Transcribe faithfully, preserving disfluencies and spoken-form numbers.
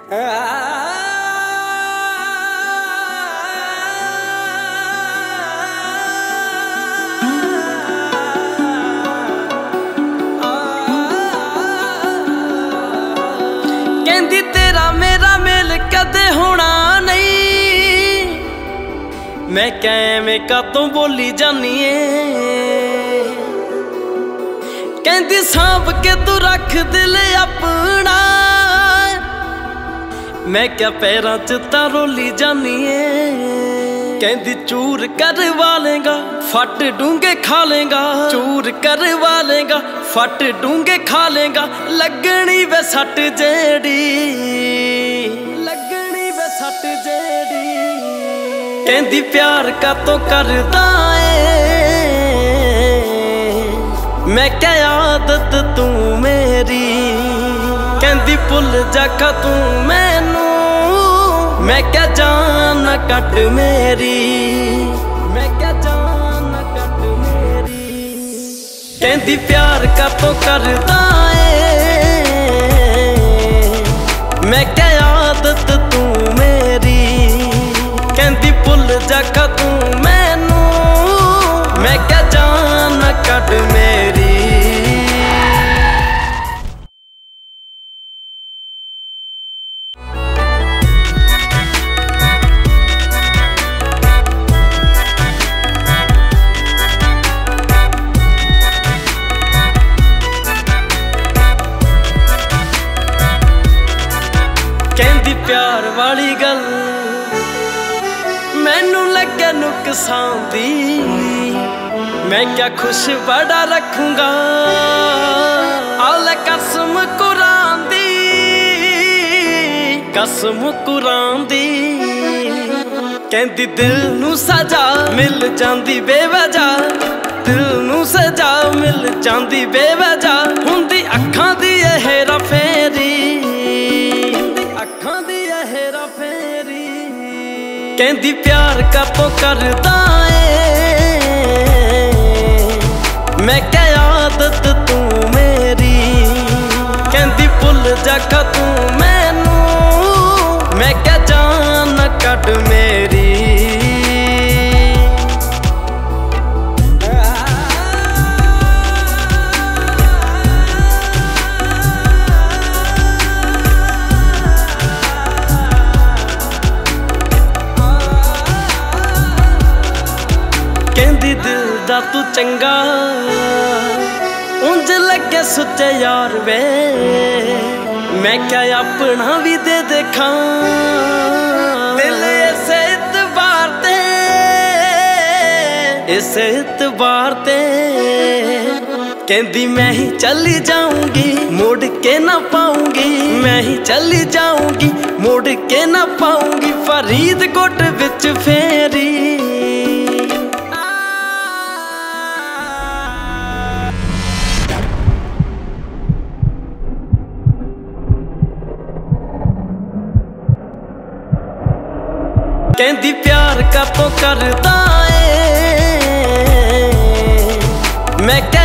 कहंदी तेरा मेरा मेल कदे होना नहीं, मैं कैवें कातों बोली जानी है। कहंदी सांभ के तू रख दिल अपना, मैं क्या पैरां च तां रोली जानी है। कहंदी चूर करवा लेगा फट डूंगे खा लेगा, चूर करवा लेगा फट डूंगे खा लेगा। लगनी वे सट जेड़ी, लगनी वे सट जेड़ी। कहंदी प्यार का तो करदा है, मैं क्या आदत तू मेरी। कहंदी भुल जाका तू मैनू, मैं क्या जान कट मेरी, मैं क्या जान कट मेरी। कहंदी प्यार का तो करदा है, मैं क्या आदत तू मेरी। कहंदी भुल जाका तू मैनू, मैं क्या जान कट मेरी। कहंदी प्यार वाली गल मैनू लगे नुकसान दी, मैं क्या खुश बड़ा रखूंगा आले कसम कुरान दी, कसम कुरान दी। कहंदी दिल नू सजा मिल जांदी बेवजह, दिल नू सजा मिल जांदी बेवजह। हुंदी अखां दी हेरा फेरी, कहंदी प्यार का तो करदा है, मैं क्या आदत तू मेरी। कहंदी भुल जाका तू मैनू, मैं क्या जान कट मेरी। कहंदी दिल दा तू चंगा उंज लगे सुच्चे यार वे, मैं क्या अपना भी दे देखा दिल इस इतबार ते, इस इतबार ते। कहंदी मैं ही चली जाऊंगी मुड़ के ना पाऊंगी, मैं ही चली जाऊंगी मुड़ के ना पाऊंगी। फरीदकोट विच फेरी, कहंदी प्यार का तो करदा है, मैं क्या